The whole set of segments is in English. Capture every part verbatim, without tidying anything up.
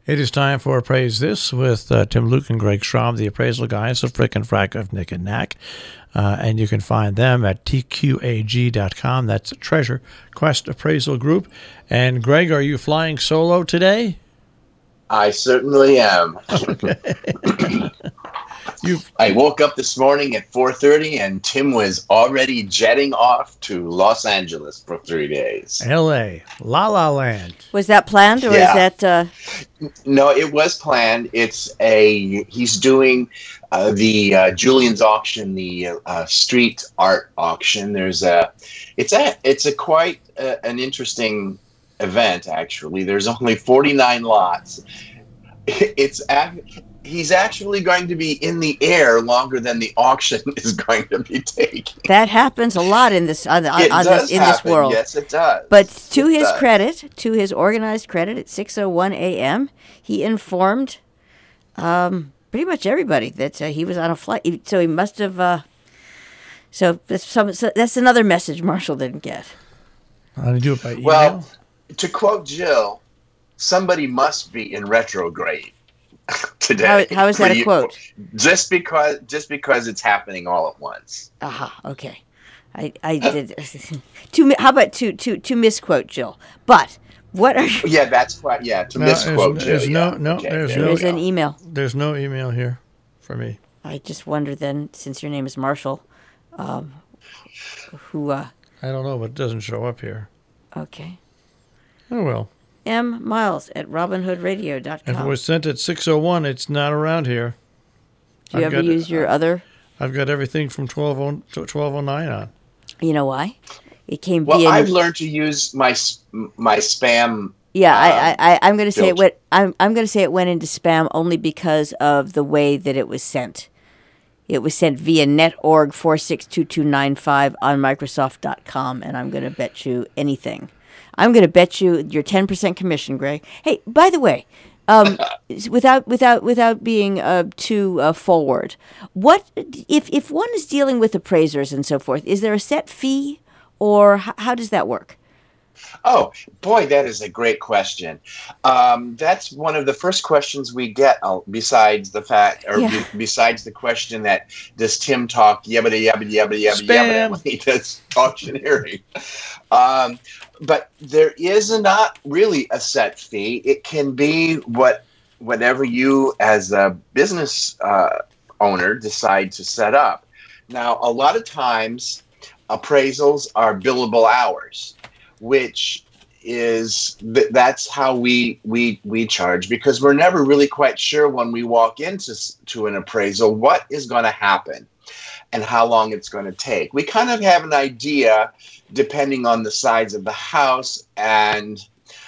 It is time for Appraise This with uh, Tim Luke and Greg Schraub, the appraisal guys of Frick and Frack of Nick and Knack. Uh, and you can find them at T Q A G dot com. That's Treasure Quest Appraisal Group. And Greg, are you flying solo today? I certainly am. You've... I woke up this morning at four thirty, and Tim was already jetting off to Los Angeles for three days. L A, La La Land. Was that planned, or Yeah. is that... Uh... No, it was planned. It's a he's doing uh, the uh, Julian's auction, the uh, street art auction. There's a it's a it's a quite uh, an interesting event, actually. There's only forty-nine lots. It's ac- he's actually going to be in the air longer than the auction is going to be taking. That happens a lot in this on, on, It on does this in this happen. world. Yes, it does. But to It his does. credit, to his organized credit, at six oh one a.m., he informed um, pretty much everybody that uh, he was on a flight. He- So he must have. Uh, so, that's some, so that's another message Marshall didn't get. How do you do it by email? Well, to quote Jill, somebody must be in retrograde today. How, how is that For a you- quote? Just because, just because it's happening all at once. Aha. Okay. I, I did. to mi- how about to to to misquote Jill? But what are you? Yeah, that's quite. Yeah, to No, misquote there's- Jill. there's no- yeah. no, Okay, there's there no- we There's go. an email. There's no email here for me. I just wonder then, since your name is Marshall, um, who? Uh, I don't know, but it doesn't show up here. okay. Oh, well. M Miles at robin hood radio dot com. If it was sent at six oh one, it's not around here. Do you I've ever got- use your other? I've got everything from twelve oh nine on. You know why? It came Well, via. I've learned to use my s- my spam. yeah, I, um, I, I, I'm going to say it filter. went. I'm, I'm going to say it went into spam only because of the way that it was sent. It was sent via netorg four six two two nine five on Microsoft dot com, and I'm going to bet you anything. I'm going to bet you your ten percent commission, Greg. Hey, by the way, um, without without without being uh, too uh, forward, what if if one is dealing with appraisers and so forth? Is there a set fee, or h- how does that work? Oh boy, that is a great question. Um, that's one of the first questions we get. Uh, besides the fact, or Yeah. be- besides the question that does Tim talk yabba yabba yabba yabba Spam. yabba when he does auctioneering? Um, but there is not really a set fee. It can be what whatever you as a business uh, owner decide to set up. Now, a lot of times appraisals are billable hours, which is th- that's how we we we charge, because we're never really quite sure when we walk into s- to an appraisal what is going to happen and how long it's going to take. We kind of have an idea depending on the size of the house and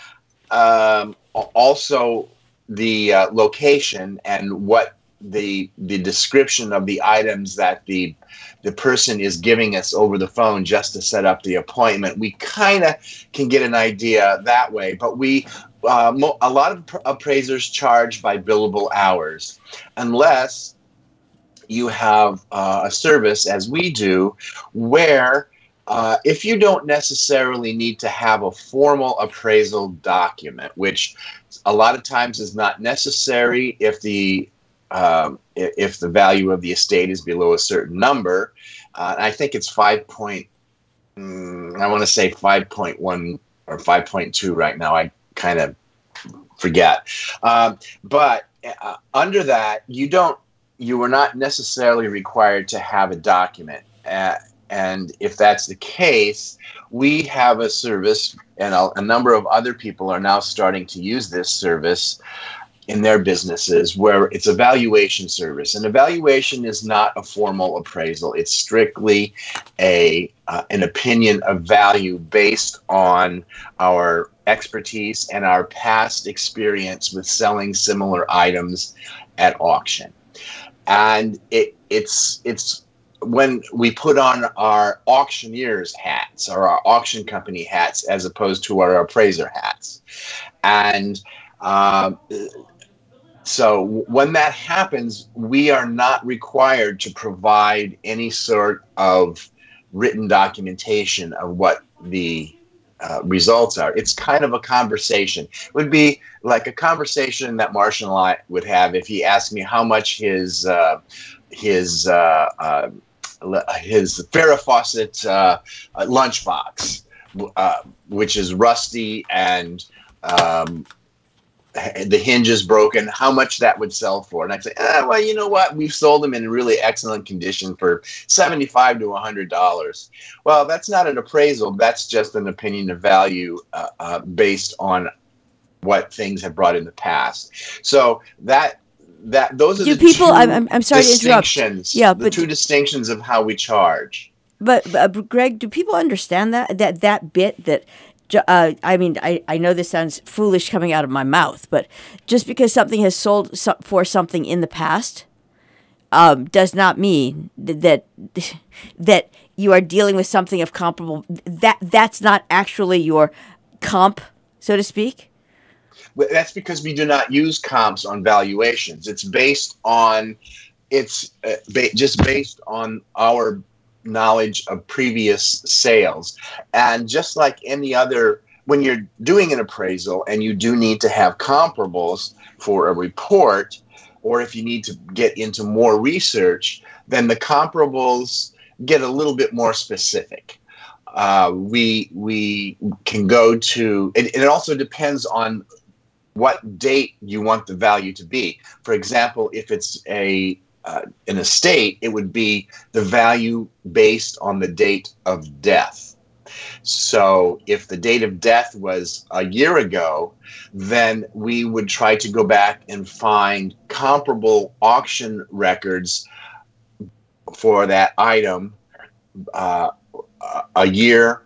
um, a- also the uh, location and what the the description of the items that the the person is giving us over the phone just to set up the appointment. We kind of can get an idea that way, but we uh, mo- a lot of pr- appraisers charge by billable hours, unless you have uh, a service, as we do, where uh, if you don't necessarily need to have a formal appraisal document, which a lot of times is not necessary if the um, i- if the value of the estate is below a certain number. Uh, I think it's five point, mm, I want to say five point one or five point two right now. I kind of forget. Um, but uh, under that, you don't, you are not necessarily required to have a document. Uh, and if that's the case, we have a service, and a, a number of other people are now starting to use this service in their businesses, where it's a valuation service. And evaluation is not a formal appraisal. It's strictly a uh, an opinion of value based on our expertise and our past experience with selling similar items at auction. And it it's it's when we put on our auctioneer's hats or our auction company hats as opposed to our appraiser hats. And uh, so when that happens, we are not required to provide any sort of written documentation of what the uh, results are. It's kind of a conversation. It would be like a conversation that Marshall and I would have if he asked me how much his uh, his uh, uh, his Farrah Fawcett uh, lunchbox, uh, which is rusty and um, the hinge is broken, how much that would sell for. And I'd say, ah, well, you know what? We've sold them in really excellent condition for seventy-five to one hundred dollars. Well, that's not an appraisal. That's just an opinion of value uh, uh, based on what things have brought in the past. So that that those are do the people, two I'm, I'm sorry to interrupt. distinctions. Yeah, the but, two distinctions of how we charge. But, uh, Greg, do people understand that that that bit that? Uh, I mean, I, I know this sounds foolish coming out of my mouth, but just because something has sold so- for something in the past um, does not mean that that you are dealing with something of comparable. That that's not actually your comp, so to speak. Well, that's because we do not use comps on valuations. It's based on it's uh, ba- just based on our knowledge of previous sales. And just like any other, when you're doing an appraisal and you do need to have comparables for a report, or if you need to get into more research, then the comparables get a little bit more specific. Uh, we we can go to, it, it also depends on what date you want the value to be. For example, if it's a Uh, in a estate, it would be the value based on the date of death. So if the date of death was a year ago, then we would try to go back and find comparable auction records for that item uh, a year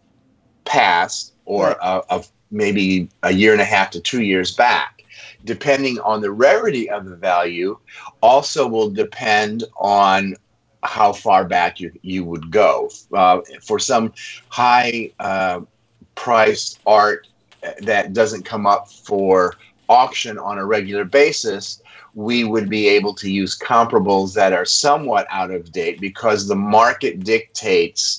past, or uh, of maybe a year and a half to two years back. Depending on the rarity of the value, also will depend on how far back you, you would go. Uh, for some high uh, priced art that doesn't come up for auction on a regular basis, we would be able to use comparables that are somewhat out of date because the market dictates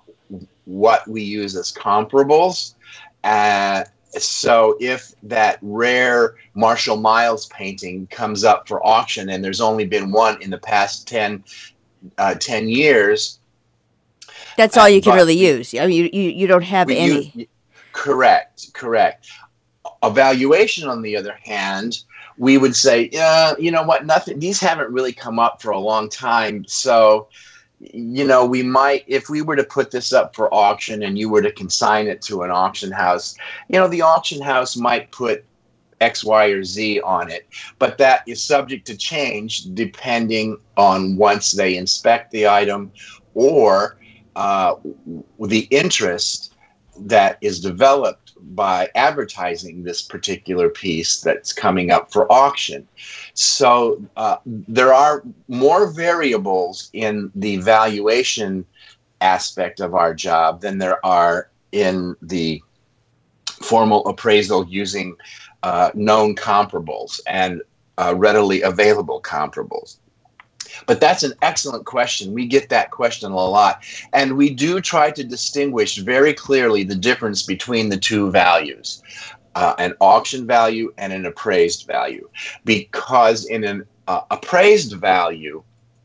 what we use as comparables. Uh, So if that rare Marshall Miles painting comes up for auction and there's only been one in the past ten, uh, ten years. That's all you can really use. I mean, you, you, you don't have any. Use, correct, correct. A valuation, on the other hand, we would say, yeah, you know what, nothing. These haven't really come up for a long time. So, you know, we might, if we were to put this up for auction and you were to consign it to an auction house, you know, the auction house might put X, Y, or Z on it, but that is subject to change depending on once they inspect the item or uh, the interest that is developed by advertising this particular piece that's coming up for auction. So uh, there are more variables in the valuation aspect of our job than there are in the formal appraisal using uh, known comparables and uh, readily available comparables. But that's an excellent question. We get that question a lot. And we do try to distinguish very clearly the difference between the two values, uh, an auction value and an appraised value. Because in an uh, appraised value,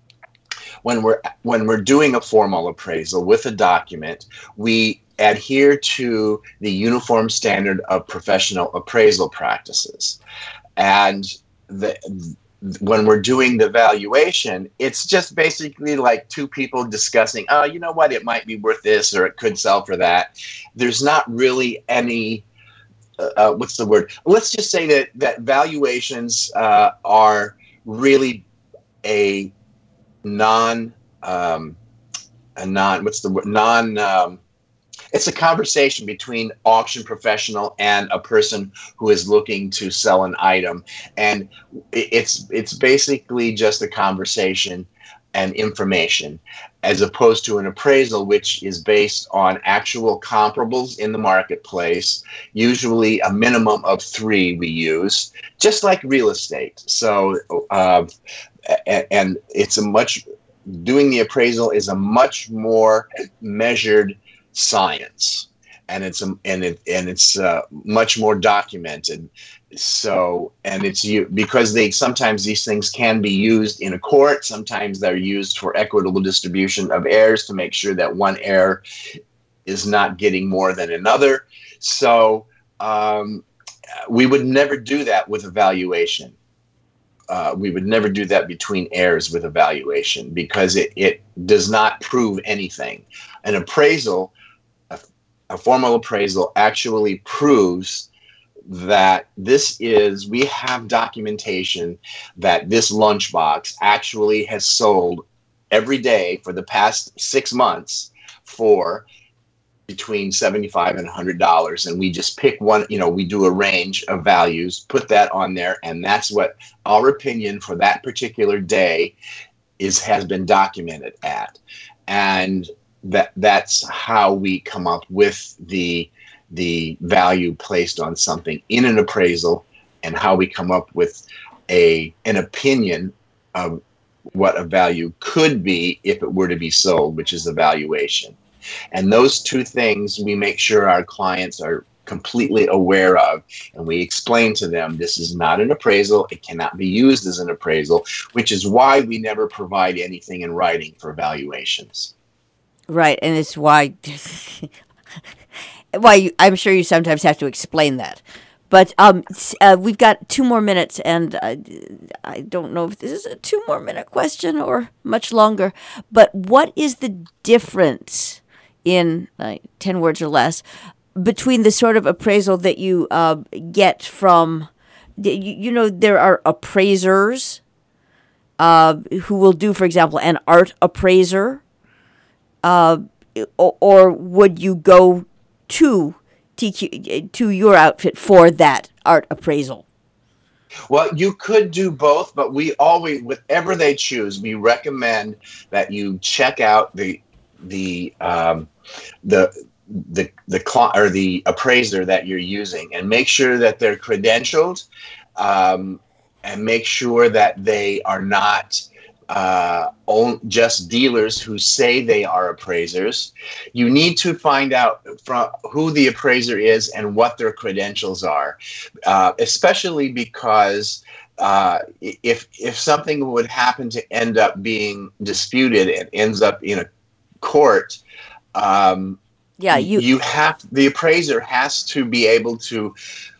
when we're when we're doing a formal appraisal with a document, we adhere to the Uniform Standard of Professional Appraisal Practices. And the when we're doing the valuation, it's just basically like two people discussing, oh, you know what, it might be worth this or it could sell for that. There's not really any, uh, what's the word? Let's just say that, that valuations uh, are really a non, um, a non, what's the word? Non, um, it's a conversation between auction professional and a person who is looking to sell an item. And it's it's basically just a conversation and information, as opposed to an appraisal, which is based on actual comparables in the marketplace, usually a minimum of three we use, just like real estate. So, uh, and, and it's a much, doing the appraisal is a much more measured science. and it's um, and it and it's uh, much more documented. So, and it's you because they sometimes these things can be used in a court. Sometimes they're used for equitable distribution of heirs to make sure that one heir is not getting more than another. So, um, we would never do that with a valuation. Uh, we would never do that between heirs with a valuation because it, it does not prove anything. An appraisal, a, a formal appraisal, actually proves that this is, we have documentation that this lunchbox actually has sold every day for the past six months for between seventy-five dollars and one hundred dollars. And we just pick one, you know, we do a range of values, put that on there. And that's what our opinion for that particular day is, has been documented at. And that that's how we come up with the the value placed on something in an appraisal, and how we come up with a an opinion of what a value could be if it were to be sold, which is the valuation. And those two things we make sure our clients are completely aware of, and we explain to them this is not an appraisal, it cannot be used as an appraisal, which is why we never provide anything in writing for valuations. Right, and it's why why you, I'm sure you sometimes have to explain that. But um, uh, we've got two more minutes, and uh, I don't know if this is a two more minute question or much longer. But what is the difference in uh, ten words or less between the sort of appraisal that you uh, get from, you, you know, there are appraisers uh, who will do, for example, an art appraiser, uh, or, or would you go to T Q, to your outfit for that art appraisal? Well, you could do both, but we always, whatever they choose, we recommend that you check out the the um, the the the cl- or the appraiser that you're using, and make sure that they're credentialed, um, and make sure that they are not uh, own, just dealers who say they are appraisers. You need to find out from who the appraiser is and what their credentials are, uh, especially because uh, if if something would happen to end up being disputed and ends up in a court, um, yeah, you you have the appraiser has to be able to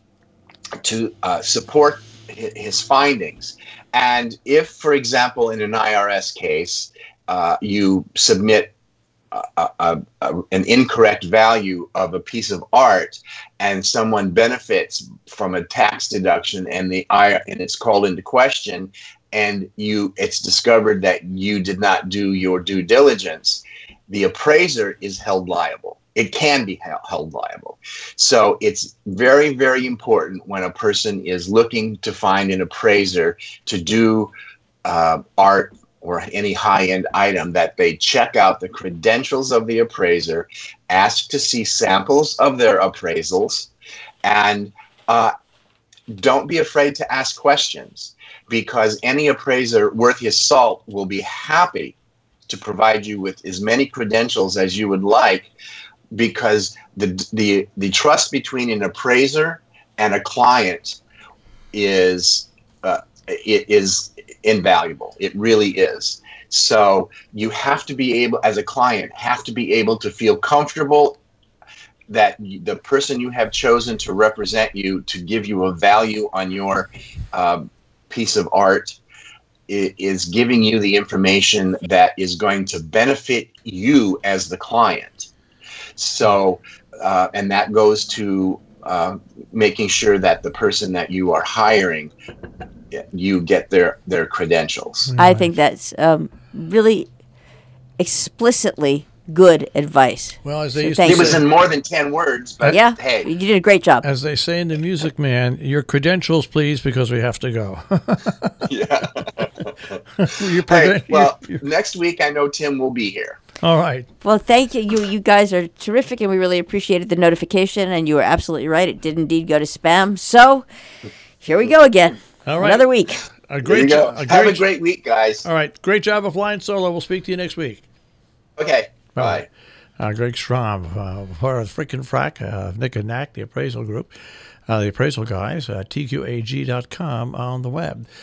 to uh, support his findings. And if, for example, in an I R S case, uh, you submit a, a, a, an incorrect value of a piece of art, and someone benefits from a tax deduction, and the I and it's called into question, and you it's discovered that you did not do your due diligence, the appraiser is held liable. It can be held liable. So it's very, very important when a person is looking to find an appraiser to do uh, art or any high-end item that they check out the credentials of the appraiser, ask to see samples of their appraisals, and uh, don't be afraid to ask questions, because any appraiser worth his salt will be happy to provide you with as many credentials as you would like, because the the the trust between an appraiser and a client is uh, it is invaluable. It really is. So you have to be able, as a client, have to be able to feel comfortable that the person you have chosen to represent you, to give you a value on your uh, piece of art, is giving you the information that is going to benefit you as the client. So, uh, and that goes to uh, making sure that the person that you are hiring, you get their, their credentials. I think that's um, really explicitly good advice. Well, as they So used thank to It was say, in more than ten words, but Yeah, hey. you did a great job. as they say in the Music Man, your credentials, please, because we have to go. Yeah. Your Hey, creden- well, your- your- next week I know Tim will be here. all right. Well, thank you. You you guys are terrific, and we really appreciated the notification, and you were absolutely right. It did indeed go to spam. So here we go again. All right. Another week. A There you great go. job. Have a great week, guys. All right. Great job of flying solo. We'll speak to you next week. Okay. Bye. Bye. Uh, Greg Schramm, uh, part of Frick and Frack, uh, Nick and Knack, the appraisal group, uh, the appraisal guys, uh, T Q A G dot com on the web.